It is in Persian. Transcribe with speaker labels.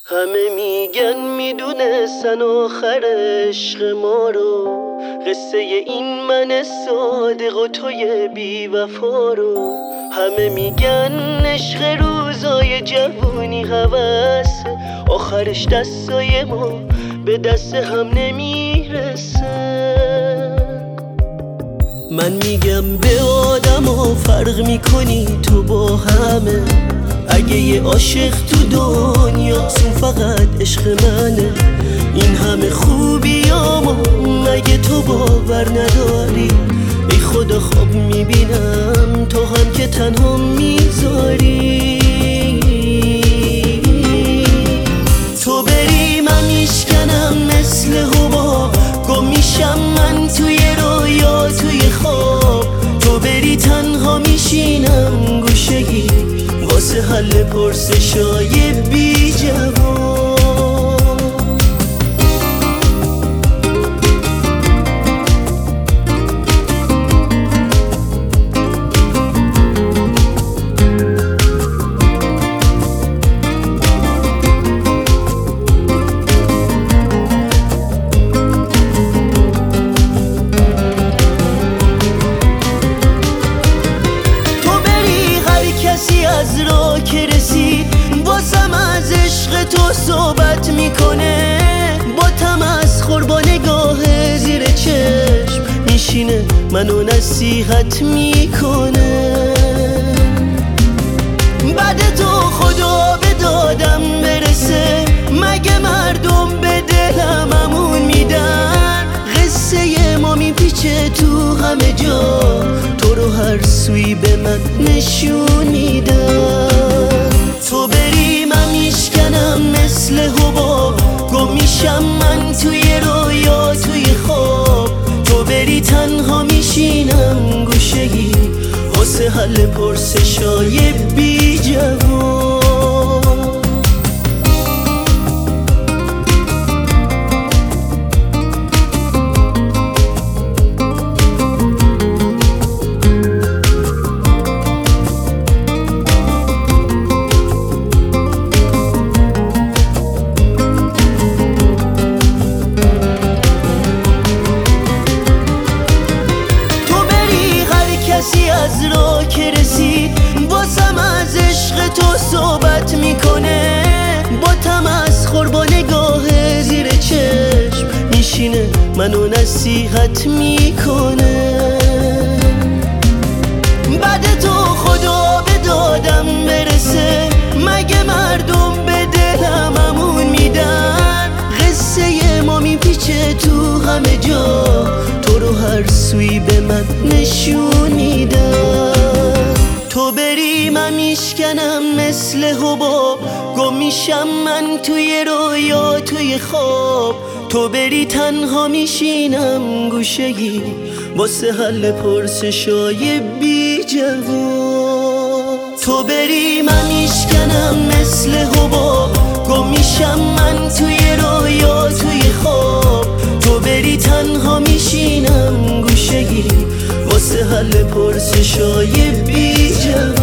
Speaker 1: همه میگن میدونستن آخر عشق ما رو، قصه این من صادق و توی بی وفا رو. همه میگن عشق روزای جوونی هوسه، آخرش دستای ما به دست هم نمیرسه. من میگم به آدما فرق میکنی تو با همه، اگه یه عاشق تو دنیا سون فقط عشق منه. این همه خوبیامو مگه تو باور نداری؟ ای خدا خواب میبینم تو هم که تنها میذاری. تو بری من میشکنم مثل حباب، گم میشم من توی رویا توی خواب. تو بری تنها میشینم گوشه‌ای واسه حل پرسشای بی جواب. از راه که رسید واسم از عشق تو صحبت میکنه، با تمسخر با نگاه زیر چشم میشینه منو نصیحت میکنه. بعد تو خدا به دادم برسه، مگه مردم به دلم امون میدن؟ قصه ما میپیچه تو همه جا، تو رو هر سوی به من نشون میدن. تو بری من میشکنم مثل حباب، گم میشم من توی رویا توی خواب. تو بری تنها میشینم گوشه‌ای واسه حل پرسشای بی جواب. از راه که رسید واسم از عشق تو صحبت میکنه، با تمسخر با نگاه زیر چشم میشینه منو نصیحت میکنه. بعد تو خدا به دادم برسه، مگه مردم به دلم امون میدن؟ قصه ما میپیچه تو همه جا، تو رو هر سوی به من نشون میدن. تو بری من میشکنم مثل حباب، گم میشم من توی رویا توی خواب. تو بری تنها میشینم گوشه‌ای واسه حل پرسشای بی جواب. تو بری من میشکنم مثل حباب، گم میشم من توی رویا توی خواب. تو بری تنها میشینم گوشه‌ای واسه حل پرسشای بی جواب.